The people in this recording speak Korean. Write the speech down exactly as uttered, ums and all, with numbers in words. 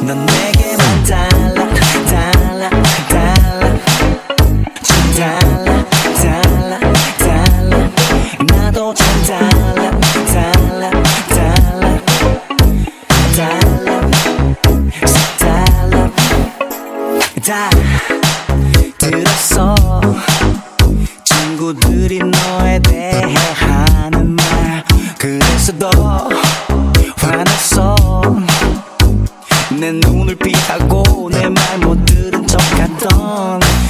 넌 내게만 달라 달라 달라 좀 달라 달라 달라 나도 좀 달라 달라 달라 달라 싹 달라 다 들었어 친구들이 너에 대해 하는 말 그래서 더 화났어 내 눈을 피하고 내 말 못 들은 척 하던